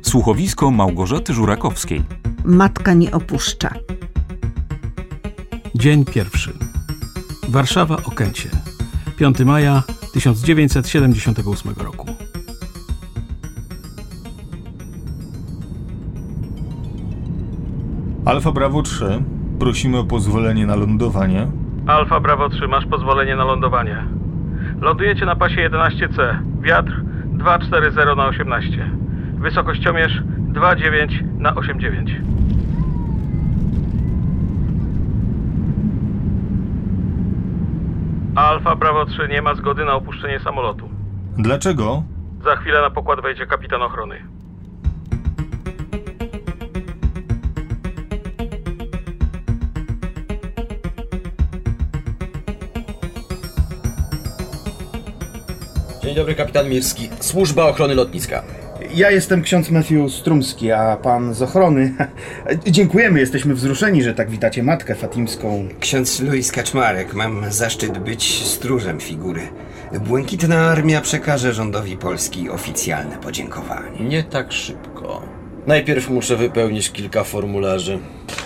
Słuchowisko Małgorzaty Żurakowskiej. Matka nie opuszcza. Dzień pierwszy. Warszawa, Okęcie. 5 maja 1978 roku. Alfa Bravo 3, prosimy o pozwolenie na lądowanie. Alfa Bravo 3, masz pozwolenie na lądowanie. Lądujecie na pasie 11C. Wiatr 240 na 18. Wysokościomierz 2,9 na 8,9. Alfa Bravo 3 nie ma zgody na opuszczenie samolotu. Dlaczego? Za chwilę na pokład wejdzie kapitan ochrony. Dzień dobry, kapitan Mirski. Służba ochrony lotniska. Ja jestem ksiądz Matthew Strumski, a pan z ochrony. Dziękujemy, jesteśmy wzruszeni, że tak witacie matkę fatimską. Ksiądz Louis Kaczmarek, mam zaszczyt być stróżem figury. Błękitna Armia przekaże rządowi Polski oficjalne podziękowanie. Nie tak szybko. Najpierw muszę wypełnić kilka formularzy.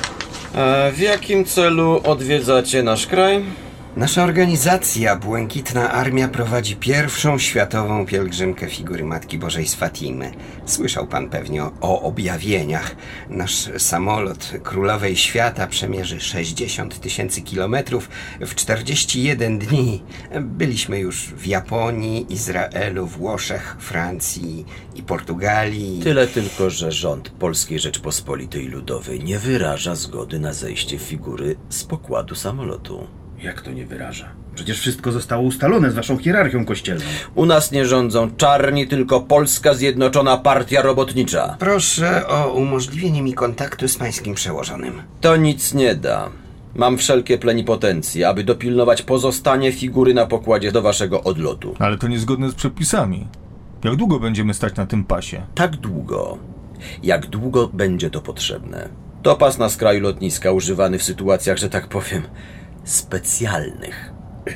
W jakim celu odwiedzacie nasz kraj? Nasza organizacja Błękitna Armia prowadzi pierwszą światową pielgrzymkę figury Matki Bożej z Fatimy. Słyszał pan pewnie o objawieniach. Nasz samolot Królowej Świata przemierzy 60 000 kilometrów w 41 dni. Byliśmy już w Japonii, Izraelu, Włoszech, Francji i Portugalii. Tyle tylko, że rząd Polskiej Rzeczpospolitej Ludowej nie wyraża zgody na zejście figury z pokładu samolotu. Jak to nie wyraża? Przecież wszystko zostało ustalone z waszą hierarchią kościelną. U nas nie rządzą czarni, tylko Polska Zjednoczona Partia Robotnicza. Proszę o umożliwienie mi kontaktu z pańskim przełożonym. To nic nie da. Mam wszelkie plenipotencje, aby dopilnować pozostanie figury na pokładzie do waszego odlotu. Ale to niezgodne z przepisami. Jak długo będziemy stać na tym pasie? Tak długo, jak długo będzie to potrzebne. To pas na skraju lotniska używany w sytuacjach, że tak powiem, specjalnych.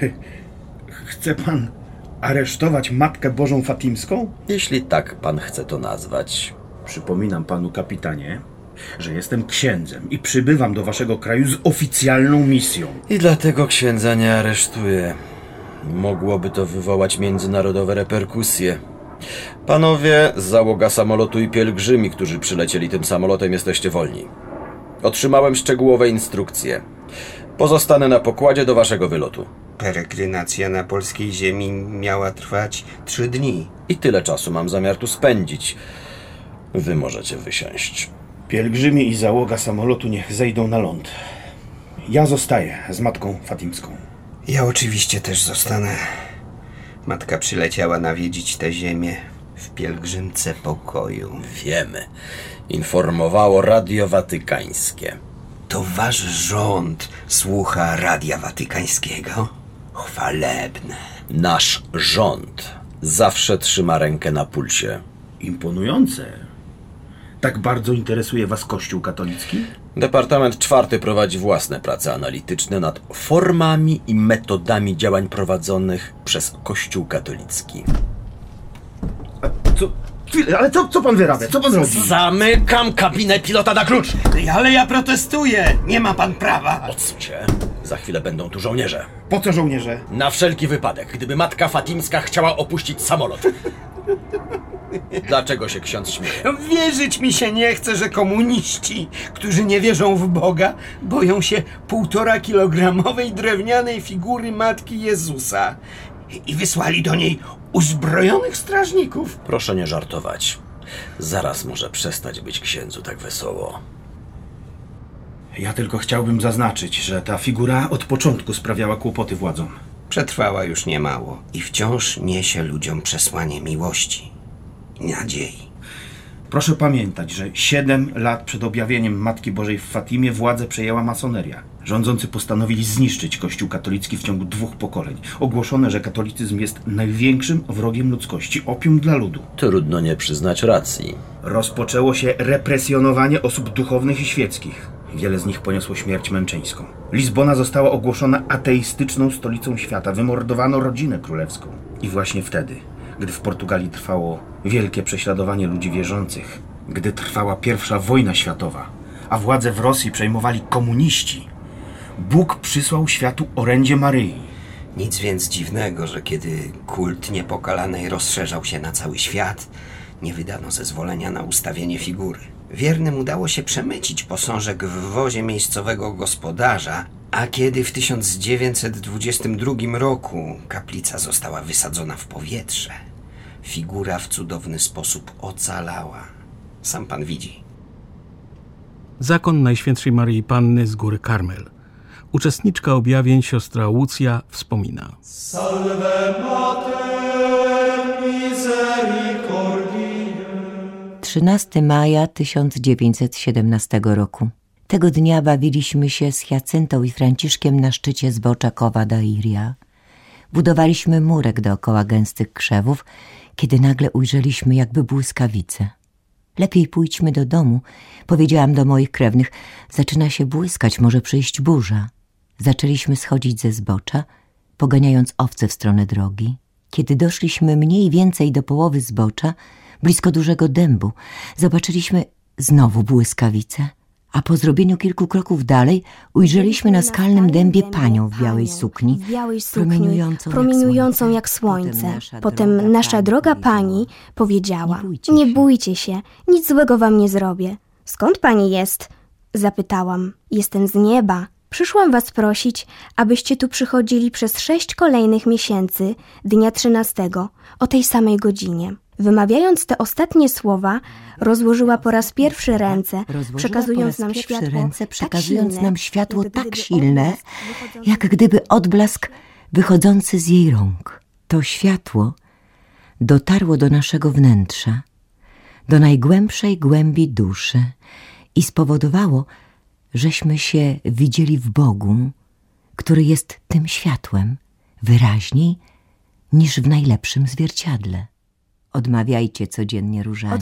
Chce pan aresztować Matkę Bożą Fatimską? Jeśli tak pan chce to nazwać. Przypominam panu, kapitanie, że jestem księdzem i przybywam do waszego kraju z oficjalną misją. I dlatego księdza nie aresztuję. Mogłoby to wywołać międzynarodowe reperkusje. Panowie, załoga samolotu i pielgrzymi, którzy przylecieli tym samolotem, jesteście wolni. Otrzymałem szczegółowe instrukcje. Pozostanę na pokładzie do waszego wylotu. Peregrynacja na polskiej ziemi miała trwać 3 dni. I tyle czasu mam zamiar tu spędzić. Wy możecie wysiąść. Pielgrzymi i załoga samolotu niech zejdą na ląd. Ja zostaję z Matką Fatimską. Ja oczywiście też zostanę. Matka przyleciała nawiedzić tę ziemię w pielgrzymce pokoju. Wiemy. Informowało Radio Watykańskie. To wasz rząd słucha Radia Watykańskiego? Chwalebne. Nasz rząd zawsze trzyma rękę na pulsie. Imponujące. Tak bardzo interesuje was Kościół katolicki? Departament 4 prowadzi własne prace analityczne nad formami i metodami działań prowadzonych przez Kościół katolicki. Ale co pan wyrabia? Co pan robi? Zamykam kabinę pilota na klucz! Ale ja protestuję! Nie ma pan prawa! Odsuń się. Za chwilę będą tu żołnierze. Po co żołnierze? Na wszelki wypadek, gdyby Matka Fatimska chciała opuścić samolot. Dlaczego się ksiądz śmieje? Wierzyć mi się nie chce, że komuniści, którzy nie wierzą w Boga, boją się 1,5-kilogramowej drewnianej figury Matki Jezusa i wysłali do niej uzbrojonych strażników. Proszę nie żartować. Zaraz może przestać być księdzu tak wesoło. Ja tylko chciałbym zaznaczyć, że ta figura od początku sprawiała kłopoty władzom. Przetrwała już niemało i wciąż niesie ludziom przesłanie miłości i nadziei. Proszę pamiętać, że 7 lat przed objawieniem Matki Bożej w Fatimie władzę przejęła masoneria. Rządzący postanowili zniszczyć Kościół katolicki w ciągu 2 pokoleń. Ogłoszono, że katolicyzm jest największym wrogiem ludzkości, opium dla ludu. Trudno nie przyznać racji. Rozpoczęło się represjonowanie osób duchownych i świeckich. Wiele z nich poniosło śmierć męczeńską. Lizbona została ogłoszona ateistyczną stolicą świata. Wymordowano rodzinę królewską. I właśnie wtedy, gdy w Portugalii trwało wielkie prześladowanie ludzi wierzących, gdy trwała I wojna światowa, a władzę w Rosji przejmowali komuniści, Bóg przysłał światu orędzie Maryi. Nic więc dziwnego, że kiedy kult Niepokalanej rozszerzał się na cały świat, nie wydano zezwolenia na ustawienie figury. Wiernym udało się przemycić posążek w wozie miejscowego gospodarza, a kiedy w 1922 roku kaplica została wysadzona w powietrze, figura w cudowny sposób ocalała. Sam pan widzi. Zakon Najświętszej Maryi Panny z Góry Karmel. Uczestniczka objawień siostra Łucja wspomina. Salve Mater Misericordiae. 13 maja 1917 roku. Tego dnia bawiliśmy się z Jacyntą i Franciszkiem na szczycie zbocza Cova da Iria. Budowaliśmy murek dookoła gęstych krzewów, kiedy nagle ujrzeliśmy jakby błyskawice. Lepiej pójdźmy do domu, powiedziałam do moich krewnych. Zaczyna się błyskać, może przyjść burza. Zaczęliśmy schodzić ze zbocza, poganiając owce w stronę drogi. Kiedy doszliśmy mniej więcej do połowy zbocza, blisko dużego dębu, zobaczyliśmy znowu błyskawice, a po zrobieniu kilku kroków dalej ujrzeliśmy na skalnym dębie panią w białej sukni, promieniującą jak słońce. Potem nasza droga pani powiedziała: nie bójcie się, nic złego wam nie zrobię. Skąd pani jest? Zapytałam. Jestem z nieba. Przyszłam was prosić, abyście tu przychodzili przez 6 kolejnych miesięcy, dnia 13, o tej samej godzinie. Wymawiając te ostatnie słowa, rozłożyła po raz pierwszy ręce, przekazując nam światło tak silne, jak gdyby odblask wychodzący z jej rąk. To światło dotarło do naszego wnętrza, do najgłębszej głębi duszy i spowodowało, żeśmy się widzieli w Bogu, który jest tym światłem wyraźniej niż w najlepszym zwierciadle. Odmawiajcie codziennie różaniec,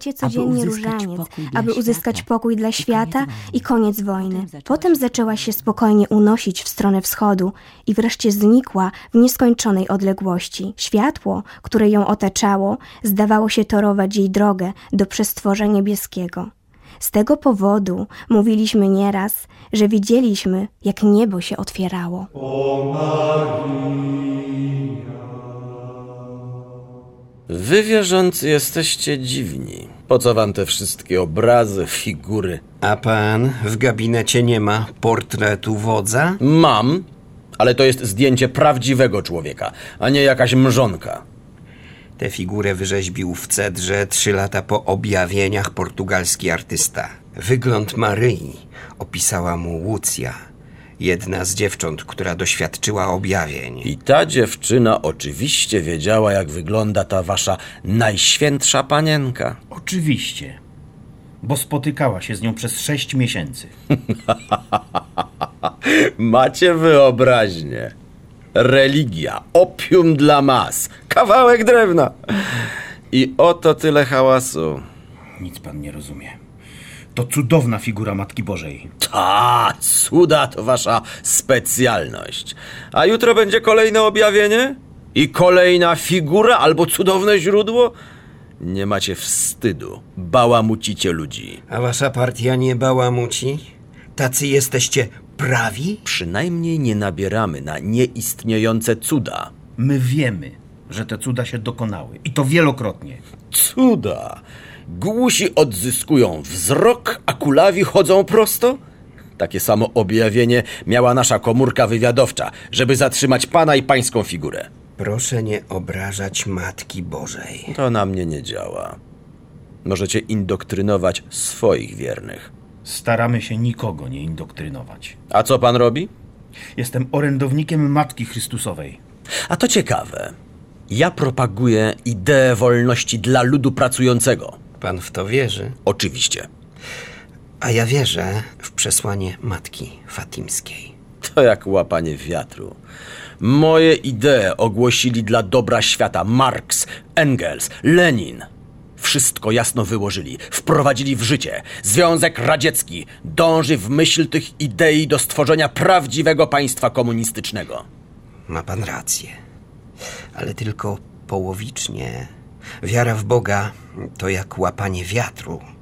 aby uzyskać pokój dla świata i koniec wojny. Potem zaczęła się spokojnie unosić w stronę wschodu i wreszcie znikła w nieskończonej odległości. Światło, które ją otaczało, zdawało się torować jej drogę do przestworza niebieskiego. Z tego powodu mówiliśmy nieraz, że widzieliśmy, jak niebo się otwierało. Wy wierzący jesteście dziwni. Po co wam te wszystkie obrazy, figury? A pan w gabinecie nie ma portretu wodza? Mam, ale to jest zdjęcie prawdziwego człowieka, a nie jakaś mrzonka. Tę figurę wyrzeźbił w cedrze 3 lata po objawieniach portugalski artysta. Wygląd Maryi opisała mu Łucja, jedna z dziewcząt, która doświadczyła objawień. I ta dziewczyna oczywiście wiedziała, jak wygląda ta wasza najświętsza panienka. Oczywiście, bo spotykała się z nią przez 6 miesięcy. Macie wyobraźnię. Religia, opium dla mas, kawałek drewna. I oto tyle hałasu. Nic pan nie rozumie. To cudowna figura Matki Bożej. Ta, cuda to wasza specjalność. A jutro będzie kolejne objawienie? I kolejna figura albo cudowne źródło? Nie macie wstydu. Bałamucicie ludzi. A wasza partia nie bałamuci? Tacy jesteście prawi? Przynajmniej nie nabieramy na nieistniejące cuda. My wiemy, że te cuda się dokonały. I to wielokrotnie. Cuda? Głusi odzyskują wzrok, a kulawi chodzą prosto? Takie samo objawienie miała nasza komórka wywiadowcza, żeby zatrzymać pana i pańską figurę. Proszę nie obrażać Matki Bożej. To na mnie nie działa. Możecie indoktrynować swoich wiernych. Staramy się nikogo nie indoktrynować. A co pan robi? Jestem orędownikiem Matki Chrystusowej. A to ciekawe. Ja propaguję ideę wolności dla ludu pracującego. Pan w to wierzy? Oczywiście. A ja wierzę w przesłanie Matki Fatimskiej. To jak łapanie wiatru. Moje idee ogłosili dla dobra świata Marks, Engels, Lenin. Wszystko jasno wyłożyli, wprowadzili w życie. Związek Radziecki dąży w myśl tych idei do stworzenia prawdziwego państwa komunistycznego. Ma pan rację, ale tylko połowicznie. Wiara w Boga to jak łapanie wiatru.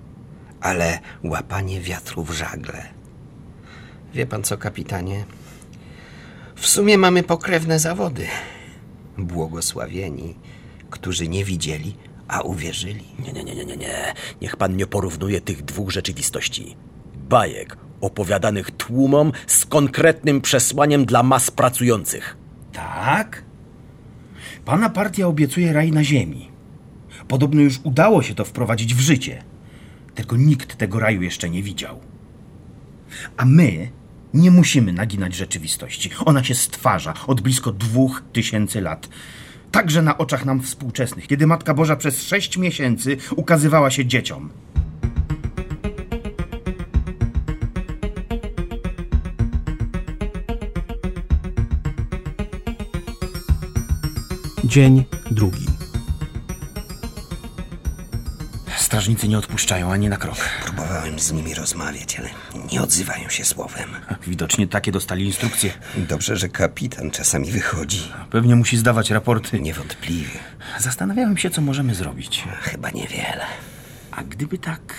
ale łapanie wiatru w żagle. Wie pan co, kapitanie? W sumie mamy pokrewne zawody. Błogosławieni, którzy nie widzieli, a uwierzyli. Nie. Niech pan nie porównuje tych dwóch rzeczywistości. Bajek opowiadanych tłumom z konkretnym przesłaniem dla mas pracujących. Tak? Pana partia obiecuje raj na ziemi. Podobno już udało się to wprowadzić w życie. Tylko nikt tego raju jeszcze nie widział. A my nie musimy naginać rzeczywistości. Ona się stwarza od blisko 2000 lat. Także na oczach nam współczesnych, kiedy Matka Boża przez 6 miesięcy ukazywała się dzieciom. Dzień drugi. Strażnicy nie odpuszczają ani na krok. Próbowałem z nimi rozmawiać, ale nie odzywają się słowem. Widocznie takie dostali instrukcje. Dobrze, że kapitan czasami wychodzi. Pewnie musi zdawać raporty. Niewątpliwie. Zastanawiałem się, co możemy zrobić. Chyba niewiele. A gdyby tak...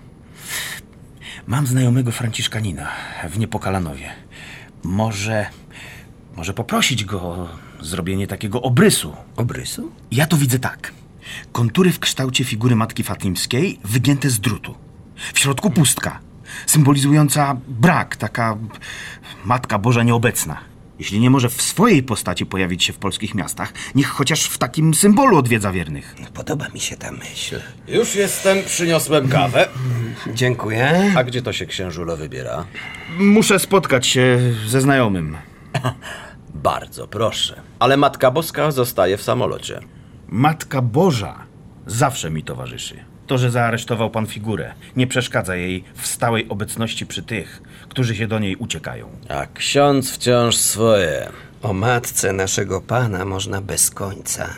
Mam znajomego franciszkanina w Niepokalanowie. Może poprosić go o zrobienie takiego obrysu. Obrysu? Ja to widzę tak. Kontury w kształcie figury Matki Fatimskiej wygięte z drutu. W środku pustka, symbolizująca brak, taka Matka Boża nieobecna. Jeśli nie może w swojej postaci pojawić się w polskich miastach, niech chociaż w takim symbolu odwiedza wiernych. Podoba mi się ta myśl. Już jestem, przyniosłem kawę. Dziękuję. A gdzie to się księżulo wybiera? Muszę spotkać się ze znajomym. Bardzo proszę. Ale Matka Boska zostaje w samolocie. Matka Boża zawsze mi towarzyszy. To, że zaaresztował pan figurę, nie przeszkadza jej w stałej obecności przy tych, którzy się do niej uciekają. A ksiądz wciąż swoje. O matce naszego Pana można bez końca.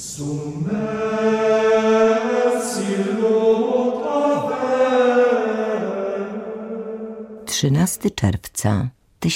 13 czerwca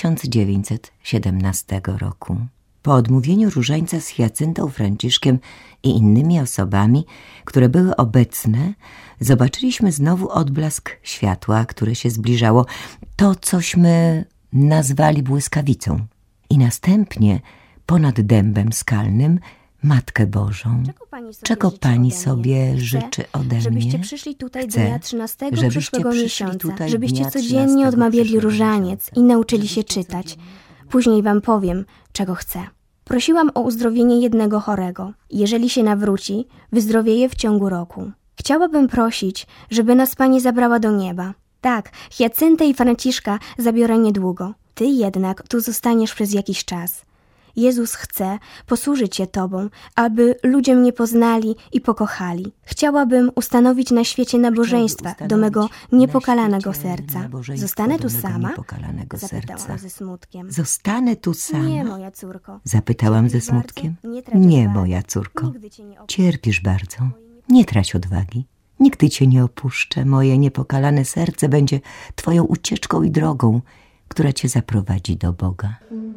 1917 roku. Po odmówieniu różańca z Hiacyntą, Franciszkiem i innymi osobami, które były obecne, zobaczyliśmy znowu odblask światła, które się zbliżało. To, cośmy nazwali błyskawicą. I następnie ponad dębem skalnym Matkę Bożą. Czego pani sobie życzy ode mnie? Żebyście przyszli tutaj dnia 13 przyszłego miesiąca, żebyście codziennie odmawiali różaniec i nauczyli się czytać. Później wam powiem, czego chcę. Prosiłam o uzdrowienie jednego chorego. Jeżeli się nawróci, wyzdrowieje w ciągu roku. Chciałabym prosić, żeby nas Pani zabrała do nieba. Tak, Hiacyntę i Franciszka zabiorę niedługo. Ty jednak tu zostaniesz przez jakiś czas. Jezus chce posłużyć się Tobą, aby ludzie mnie poznali i pokochali. Chciałabym ustanowić na świecie nabożeństwa do mego niepokalanego serca. Zostanę tu sama? Zapytałam ze smutkiem. Zostanę tu sama? Nie, moja córko. Zapytałam ze smutkiem. Nie, moja córko. Cierpisz bardzo. Nie trać odwagi. Nigdy cię nie opuszczę. Moje niepokalane serce będzie twoją ucieczką i drogą, która cię zaprowadzi do Boga.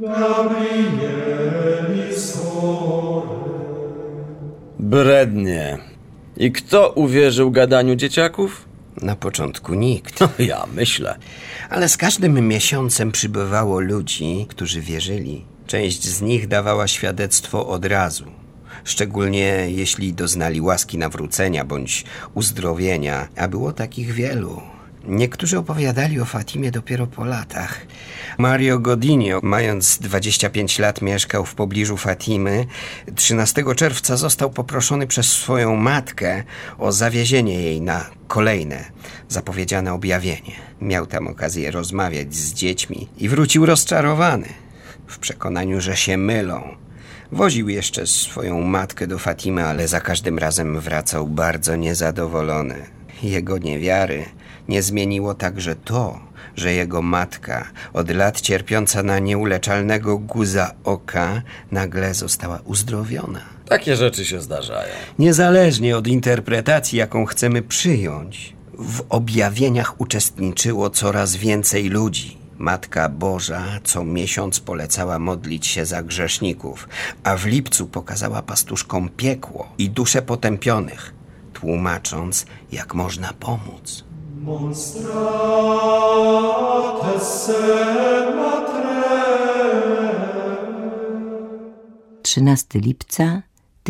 Brednie. I kto uwierzył gadaniu dzieciaków? Na początku nikt. Ja myślę. Ale z każdym miesiącem przybywało ludzi, którzy wierzyli. Część z nich dawała świadectwo od razu. Szczególnie jeśli doznali łaski nawrócenia bądź uzdrowienia, a było takich wielu. Niektórzy opowiadali o Fatimie dopiero po latach. Mario Godinio, mając 25 lat, mieszkał w pobliżu Fatimy. 13 czerwca został poproszony przez swoją matkę o zawiezienie jej na kolejne zapowiedziane objawienie. Miał tam okazję rozmawiać z dziećmi i wrócił rozczarowany, w przekonaniu, że się mylą. Woził jeszcze swoją matkę do Fatimy, ale za każdym razem wracał bardzo niezadowolony. Jego niewiary nie zmieniło także to, że jego matka, od lat cierpiąca na nieuleczalnego guza oka, nagle została uzdrowiona. Takie rzeczy się zdarzają. Niezależnie od interpretacji, jaką chcemy przyjąć, w objawieniach uczestniczyło coraz więcej ludzi. Matka Boża co miesiąc polecała modlić się za grzeszników, a w lipcu pokazała pastuszkom piekło i dusze potępionych, tłumacząc, jak można pomóc. Monstrates se matrem. 13 lipca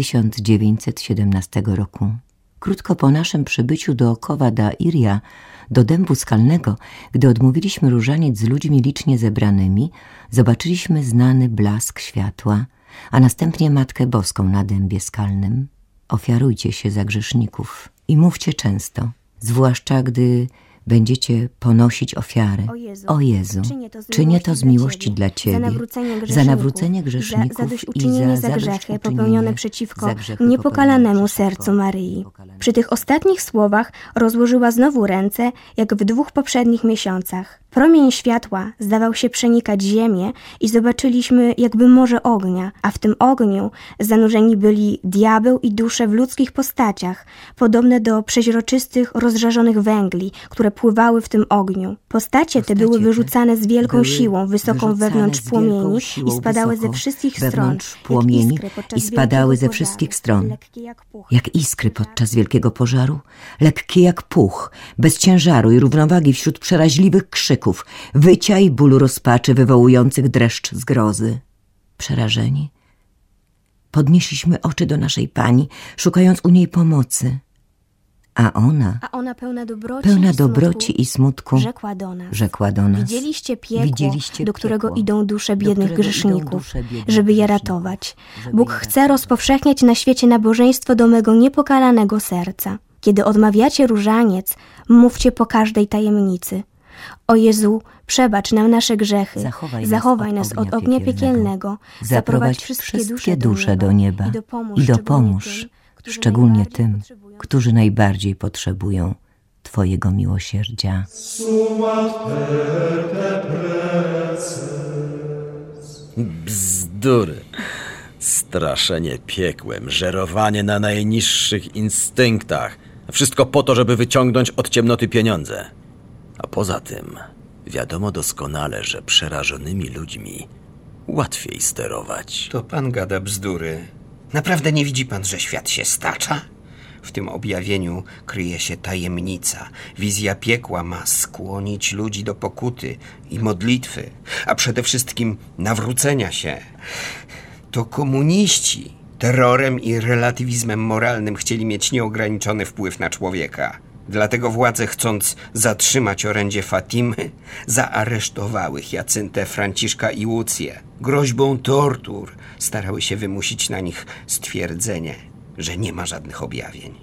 1917 roku. Krótko po naszym przybyciu do Cova da Iria, do dębu skalnego, gdy odmówiliśmy różaniec z ludźmi licznie zebranymi, zobaczyliśmy znany blask światła, a następnie Matkę Boską na dębie skalnym. Ofiarujcie się za grzeszników i mówcie często, zwłaszcza gdy będziecie ponosić ofiary. O Jezu, czynię to z miłości dla Ciebie, za nawrócenie grzeszników i za grzechy popełnione przeciwko niepokalanemu sercu Maryi. Przy tych ostatnich słowach rozłożyła znowu ręce, jak w 2 poprzednich miesiącach. Promień światła zdawał się przenikać ziemię i zobaczyliśmy jakby morze ognia, a w tym ogniu zanurzeni byli diabeł i dusze w ludzkich postaciach, podobne do przeźroczystych, rozżarzonych węgli, które pływały w tym ogniu. Postacie te były wyrzucane z wielką siłą, wysoką wewnątrz płomieni i spadały ze wszystkich stron, jak iskry podczas wielkiego pożaru, lekkie jak puch, bez ciężaru i równowagi wśród przeraźliwych krzyków, wycia i bólu rozpaczy wywołujących dreszcz zgrozy. Przerażeni, podnieśliśmy oczy do naszej Pani, szukając u niej pomocy. A ona pełna dobroci i smutku, rzekła do nas. Widzieliście piekło, do którego idą dusze biednych grzeszników, żeby je ratować. Bóg chce rozpowszechniać na świecie nabożeństwo do mego niepokalanego serca. Kiedy odmawiacie różaniec, mówcie po każdej tajemnicy. O Jezu, przebacz nam nasze grzechy, zachowaj nas od ognia piekielnego, zaprowadź wszystkie dusze do nieba i dopomóż szczególnie tym, którzy najbardziej potrzebują Twojego miłosierdzia. Bzdury. Straszenie piekłem, żerowanie na najniższych instynktach. Wszystko po to, żeby wyciągnąć od ciemnoty pieniądze. A poza tym wiadomo doskonale, że przerażonymi ludźmi łatwiej sterować. To pan gada bzdury. Naprawdę nie widzi pan, że świat się stacza? W tym objawieniu kryje się tajemnica. Wizja piekła ma skłonić ludzi do pokuty i modlitwy, a przede wszystkim nawrócenia się. To komuniści terrorem i relatywizmem moralnym chcieli mieć nieograniczony wpływ na człowieka. Dlatego władze, chcąc zatrzymać orędzie Fatimy, zaaresztowały Hyacyntę, Franciszka i Łucję. Groźbą tortur starały się wymusić na nich stwierdzenie, że nie ma żadnych objawień.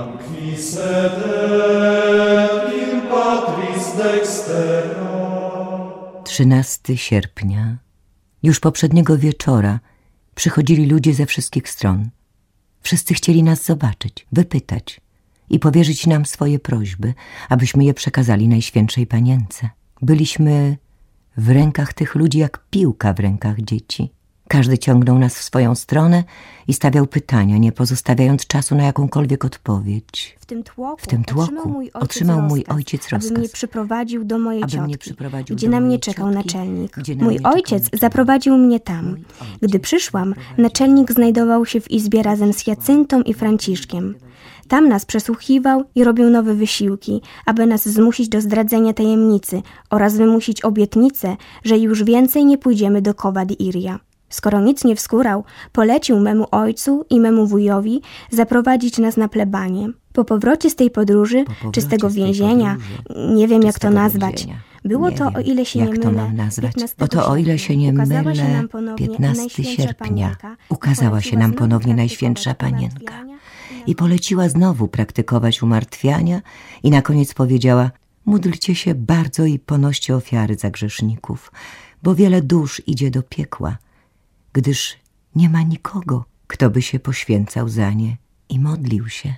13 sierpnia. Już poprzedniego wieczora przychodzili ludzie ze wszystkich stron. Wszyscy chcieli nas zobaczyć, wypytać i powierzyć nam swoje prośby, abyśmy je przekazali Najświętszej Panience. Byliśmy w rękach tych ludzi jak piłka w rękach dzieci. Każdy ciągnął nas w swoją stronę i stawiał pytania, nie pozostawiając czasu na jakąkolwiek odpowiedź. W tym tłoku otrzymał mój ojciec rozkaz, aby mnie przyprowadził do mojej ciotki, gdzie na mnie czekał naczelnik. Mój ojciec zaprowadził mnie tam. Gdy przyszłam, naczelnik znajdował się w izbie razem z Hyacyntą i Franciszkiem. Tam nas przesłuchiwał i robił nowe wysiłki, aby nas zmusić do zdradzenia tajemnicy oraz wymusić obietnicę, że już więcej nie pójdziemy do Cova da Iria. Skoro nic nie wskórał, polecił memu ojcu i memu wujowi zaprowadzić nas na plebanię. Po powrocie z tej podróży, czy z tego więzienia, nie wiem jak to nazwać, było to, o ile się nie mylę, 15 sierpnia ukazała się nam ponownie Najświętsza Panienka i poleciła znowu praktykować umartwiania i na koniec powiedziała: módlcie się bardzo i ponoście ofiary za grzeszników, bo wiele dusz idzie do piekła, gdyż nie ma nikogo, kto by się poświęcał za nie i modlił się.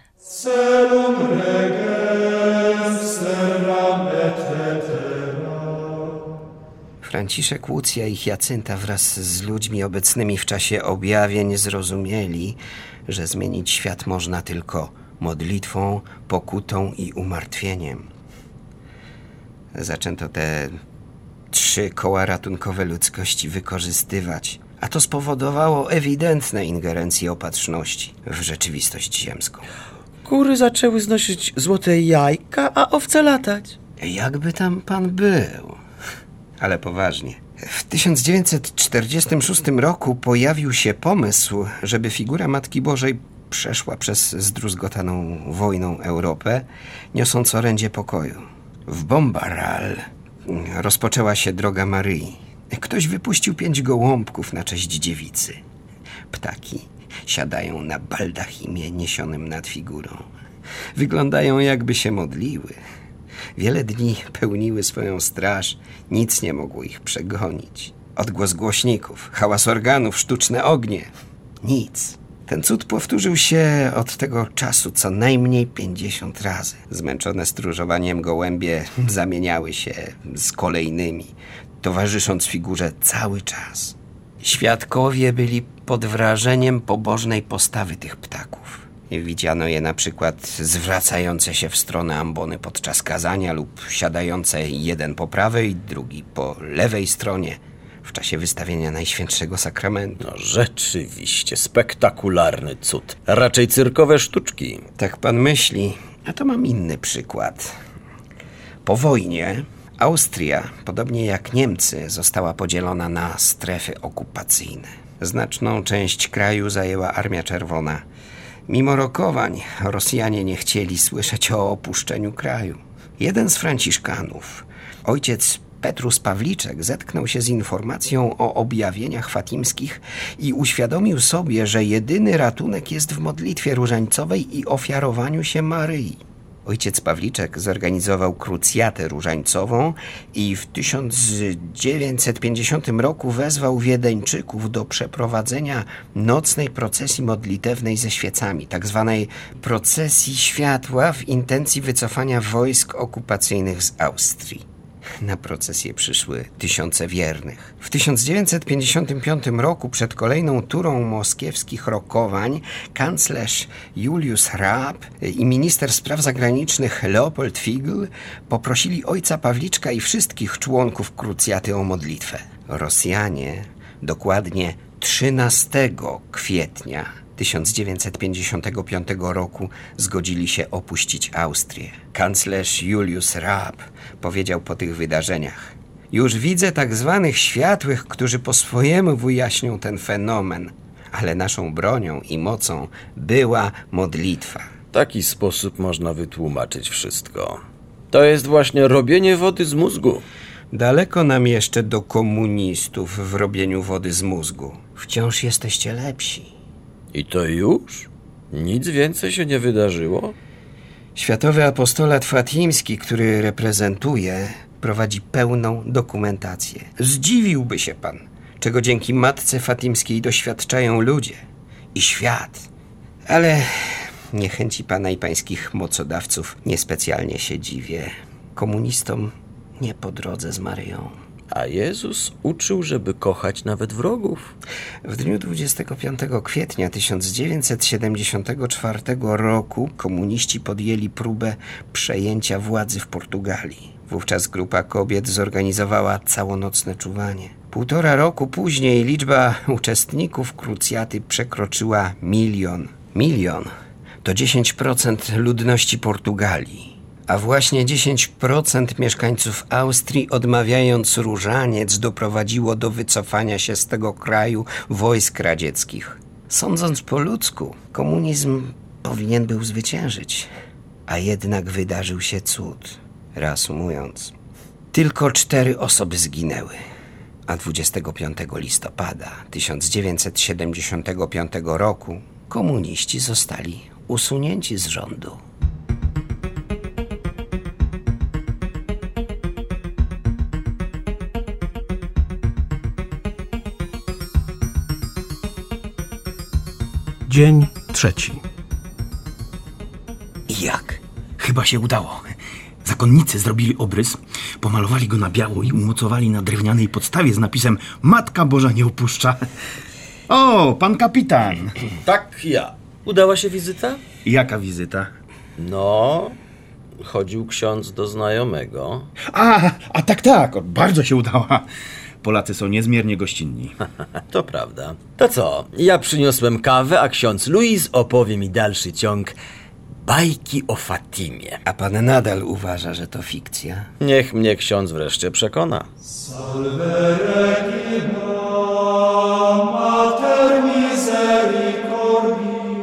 Franciszek, Łucja i Hyacinta wraz z ludźmi obecnymi w czasie objawień zrozumieli, że zmienić świat można tylko modlitwą, pokutą i umartwieniem. Zaczęto te 3 koła ratunkowe ludzkości wykorzystywać, a to spowodowało ewidentne ingerencje opatrzności w rzeczywistość ziemską. Kury zaczęły znosić złote jajka, a owce latać. Jakby tam pan był. Ale poważnie. W 1946 roku pojawił się pomysł, żeby figura Matki Bożej przeszła przez zdruzgotaną wojną Europę, niosąc orędzie pokoju. W Bombaral rozpoczęła się droga Maryi. Ktoś wypuścił 5 gołąbków na cześć dziewicy. Ptaki siadają na baldachimie niesionym nad figurą. Wyglądają, jakby się modliły. Wiele dni pełniły swoją straż, nic nie mogło ich przegonić. Odgłos głośników, hałas organów, sztuczne ognie. Nic. Ten cud powtórzył się od tego czasu co najmniej 50 razy. Zmęczone stróżowaniem gołębie zamieniały się z kolejnymi, towarzysząc figurze cały czas. Świadkowie byli pod wrażeniem pobożnej postawy tych ptaków. Widziano je na przykład zwracające się w stronę ambony podczas kazania lub siadające jeden po prawej, drugi po lewej stronie w czasie wystawienia Najświętszego Sakramentu. No rzeczywiście, spektakularny cud. Raczej cyrkowe sztuczki. Tak pan myśli, a to mam inny przykład. Po wojnie Austria, podobnie jak Niemcy, została podzielona na strefy okupacyjne. Znaczną część kraju zajęła Armia Czerwona. Mimo rokowań Rosjanie nie chcieli słyszeć o opuszczeniu kraju. Jeden z franciszkanów, ojciec Petrus Pawliczek, zetknął się z informacją o objawieniach fatimskich i uświadomił sobie, że jedyny ratunek jest w modlitwie różańcowej i ofiarowaniu się Maryi. Ojciec Pawliczek zorganizował krucjatę różańcową i w 1950 roku wezwał Wiedeńczyków do przeprowadzenia nocnej procesji modlitewnej ze świecami, tak zwanej procesji światła w intencji wycofania wojsk okupacyjnych z Austrii. Na procesję przyszły tysiące wiernych. W 1955 roku przed kolejną turą moskiewskich rokowań kanclerz Julius Raab i minister spraw zagranicznych Leopold Figl poprosili ojca Pawliczka i wszystkich członków krucjaty o modlitwę. Rosjanie dokładnie 13 kwietnia 1955 roku zgodzili się opuścić Austrię. Kanclerz Julius Raab powiedział po tych wydarzeniach: już widzę tak zwanych światłych, którzy po swojemu wyjaśnią ten fenomen, ale naszą bronią i mocą była modlitwa. W taki sposób można wytłumaczyć wszystko. To jest właśnie robienie wody z mózgu. Daleko nam jeszcze do komunistów w robieniu wody z mózgu. Wciąż jesteście lepsi. I to już? Nic więcej się nie wydarzyło? Światowy apostolat fatimski, który reprezentuję, prowadzi pełną dokumentację. Zdziwiłby się pan, czego dzięki Matce Fatimskiej doświadczają ludzie i świat. Ale niechęci pana i pańskich mocodawców niespecjalnie się dziwię. Komunistom nie po drodze z Maryją. A Jezus uczył, żeby kochać nawet wrogów. W dniu 25 kwietnia 1974 roku komuniści podjęli próbę przejęcia władzy w Portugalii. Wówczas grupa kobiet zorganizowała całonocne czuwanie. 1,5 roku później liczba uczestników krucjaty przekroczyła 1 000 000. 1 000 000 to 10% ludności Portugalii. A właśnie 10% mieszkańców Austrii, odmawiając różaniec, doprowadziło do wycofania się z tego kraju wojsk radzieckich. Sądząc po ludzku, komunizm powinien był zwyciężyć. A jednak wydarzył się cud. Reasumując, tylko 4 osoby zginęły. A 25 listopada 1975 roku komuniści zostali usunięci z rządu. Dzień 3. Jak? Chyba się udało. Zakonnicy zrobili obrys, pomalowali go na biało i umocowali na drewnianej podstawie z napisem Matka Boża nie opuszcza. O, pan kapitan. Tak, ja. Udała się wizyta? Jaka wizyta? No, chodził ksiądz do znajomego. A tak, bardzo się udała. Polacy są niezmiernie gościnni. To prawda. To co, ja przyniosłem kawę, a ksiądz Luis opowie mi dalszy ciąg bajki o Fatimie. A pan nadal uważa, że to fikcja? Niech mnie ksiądz wreszcie przekona. Salve Regina, Mater Misericordiae.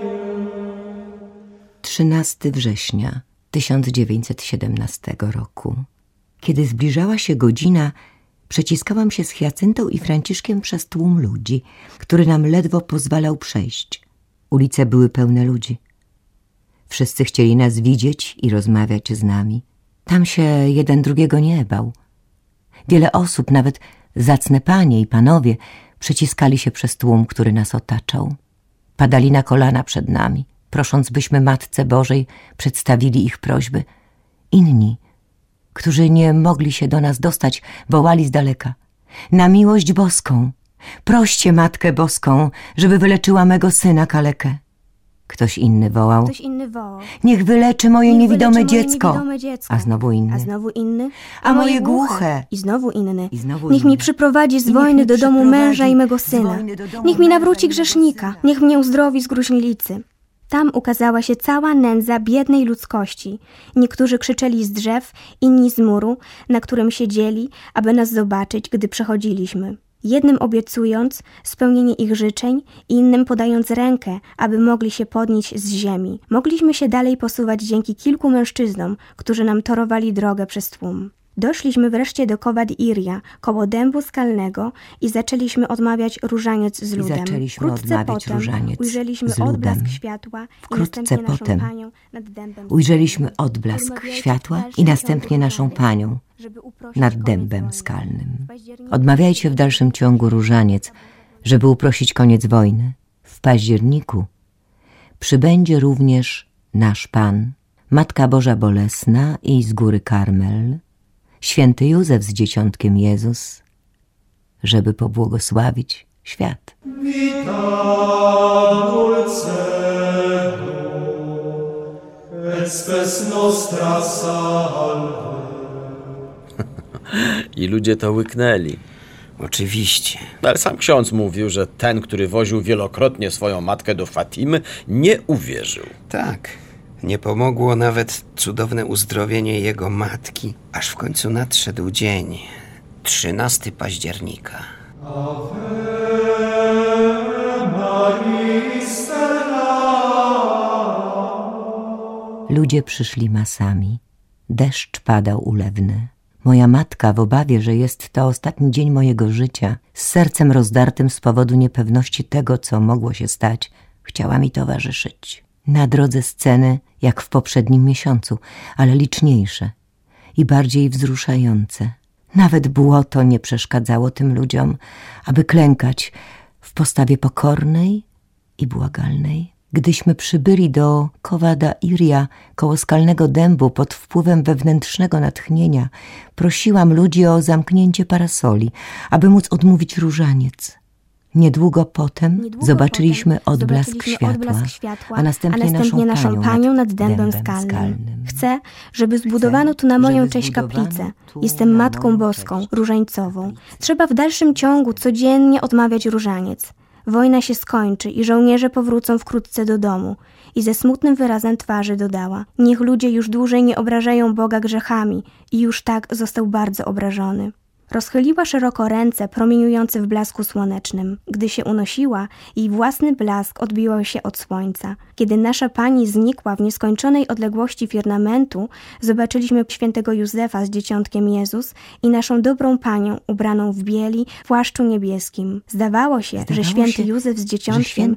13 września 1917 roku. Kiedy zbliżała się godzina, przeciskałam się z Hiacyntą i Franciszkiem przez tłum ludzi, który nam ledwo pozwalał przejść. Ulice były pełne ludzi. Wszyscy chcieli nas widzieć i rozmawiać z nami. Tam się jeden drugiego nie bał. Wiele osób, nawet zacne panie i panowie, przeciskali się przez tłum, który nas otaczał. Padali na kolana przed nami, prosząc, byśmy Matce Bożej przedstawili ich prośby. Inni, którzy nie mogli się do nas dostać, wołali z daleka: na miłość boską, proście Matkę Boską, żeby wyleczyła mego syna kalekę. Ktoś inny wołał: niech wyleczy moje niewidome dziecko. A znowu inny: a moje głuche. I znowu inny: niech mi przyprowadzi z wojny do domu męża i mego syna. Niech mi nawróci grzesznika. Niech mnie uzdrowi z gruźlicy. Tam ukazała się cała nędza biednej ludzkości. Niektórzy krzyczeli z drzew, inni z muru, na którym siedzieli, aby nas zobaczyć, gdy przechodziliśmy. Jednym obiecując spełnienie ich życzeń, innym podając rękę, aby mogli się podnieść z ziemi. Mogliśmy się dalej posuwać dzięki kilku mężczyznom, którzy nam torowali drogę przez tłum. Doszliśmy wreszcie do Covad Iria, koło dębu skalnego, i zaczęliśmy odmawiać różaniec z ludem. Wkrótce potem ujrzeliśmy odblask światła i następnie naszą Panią nad dębem skalnym. Odmawiajcie w dalszym ciągu różaniec, żeby uprosić koniec wojny. W październiku przybędzie również nasz Pan, Matka Boża Bolesna i z góry Karmel, święty Józef z dzieciątkiem Jezus, żeby pobłogosławić świat. I ludzie to łyknęli. Oczywiście. Ale sam ksiądz mówił, że ten, który woził wielokrotnie swoją matkę do Fatimy, nie uwierzył. Tak. Nie pomogło nawet cudowne uzdrowienie jego matki, aż w końcu nadszedł dzień, 13 października. Ludzie przyszli masami. Deszcz padał ulewny. Moja matka, w obawie, że jest to ostatni dzień mojego życia, z sercem rozdartym z powodu niepewności tego, co mogło się stać, chciała mi towarzyszyć. Na drodze sceny, jak w poprzednim miesiącu, ale liczniejsze i bardziej wzruszające. Nawet błoto nie przeszkadzało tym ludziom, aby klękać w postawie pokornej i błagalnej. Gdyśmy przybyli do Covada Iria, koło skalnego dębu, pod wpływem wewnętrznego natchnienia, prosiłam ludzi o zamknięcie parasoli, aby móc odmówić różaniec. Niedługo potem zobaczyliśmy odblask światła, a następnie naszą Panią nad dębem skalnym. Chcę, żeby zbudowano tu na moją cześć kaplicę. Jestem Matką Boską, różańcową. Trzeba w dalszym ciągu codziennie odmawiać różaniec. Wojna się skończy i żołnierze powrócą wkrótce do domu. I ze smutnym wyrazem twarzy dodała: niech ludzie już dłużej nie obrażają Boga grzechami. I już tak został bardzo obrażony. Rozchyliła szeroko ręce, promieniujące w blasku słonecznym. Gdy się unosiła, jej własny blask odbiwał się od słońca. Kiedy nasza Pani znikła w nieskończonej odległości firmamentu, zobaczyliśmy świętego Józefa z dzieciątkiem Jezus i naszą dobrą Panią ubraną w bieli, w płaszczu niebieskim. Zdawało się, że święty Józef z dzieciątkiem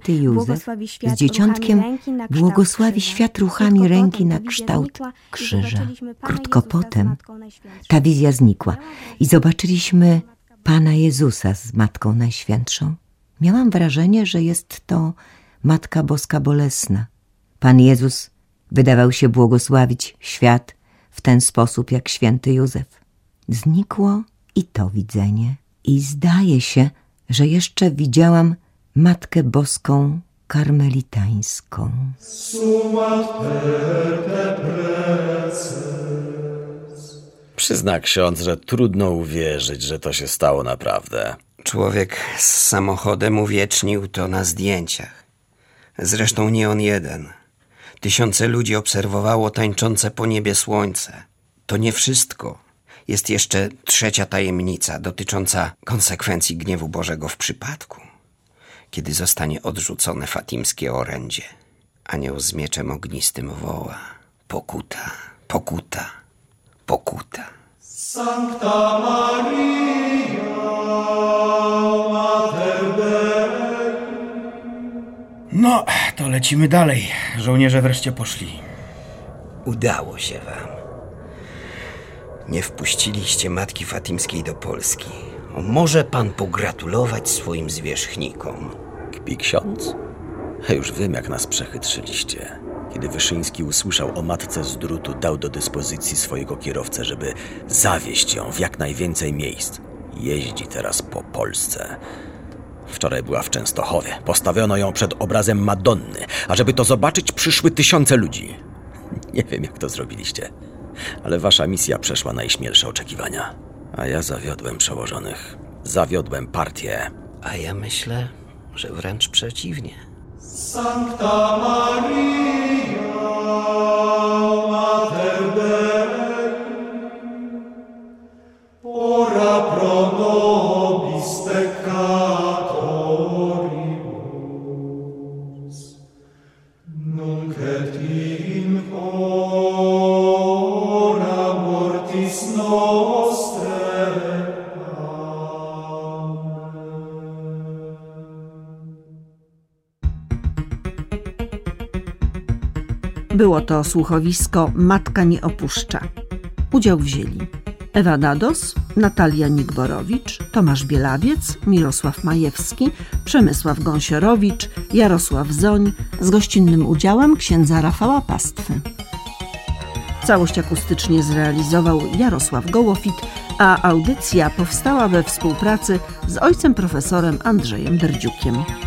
błogosławi świat ruchami ręki na kształt krzyża. Krótko potem ta wizja znikła i zobaczyliśmy Pana Jezusa z Matką Najświętszą. Miałam wrażenie, że jest to Matka Boska Bolesna. Pan Jezus wydawał się błogosławić świat w ten sposób jak święty Józef. Znikło i to widzenie. I zdaje się, że jeszcze widziałam Matkę Boską Karmelitańską. Przyzna ksiądz, że trudno uwierzyć, że to się stało naprawdę. Człowiek z samochodem uwiecznił to na zdjęciach. Zresztą nie on jeden. Tysiące ludzi obserwowało tańczące po niebie słońce. To nie wszystko. Jest jeszcze trzecia tajemnica dotycząca konsekwencji gniewu Bożego w przypadku, kiedy zostanie odrzucone fatimskie orędzie. Anioł z mieczem ognistym woła: pokuta, pokuta, pokuta. Sancta Maria, Mater Dei. No, to lecimy dalej. Żołnierze wreszcie poszli. Udało się wam. Nie wpuściliście matki fatimskiej do Polski. Może pan pogratulować swoim zwierzchnikom. Kpi ksiądz? Już wiem, jak nas przechytrzyliście. Kiedy Wyszyński usłyszał o matce z drutu, dał do dyspozycji swojego kierowcę, żeby zawieźć ją w jak najwięcej miejsc. Jeździ teraz po Polsce. Wczoraj była w Częstochowie. Postawiono ją przed obrazem Madonny, a żeby to zobaczyć, przyszły tysiące ludzi. Nie wiem, jak to zrobiliście, ale wasza misja przeszła najśmielsze oczekiwania. A ja zawiodłem przełożonych. Zawiodłem partię. A ja myślę, że wręcz przeciwnie. Sancta Maria, Mater Dei, ora pro nobis peccatoribus, nunc et in hora mortis nostrae. Było to słuchowisko Matka nie opuszcza. Udział wzięli Ewa Dados, Natalia Nigborowicz, Tomasz Bielawiec, Mirosław Majewski, Przemysław Gąsiorowicz, Jarosław Zoń, z gościnnym udziałem księdza Rafała Pastwy. Całość akustycznie zrealizował Jarosław Gołofit, a audycja powstała we współpracy z ojcem profesorem Andrzejem Derdziukiem.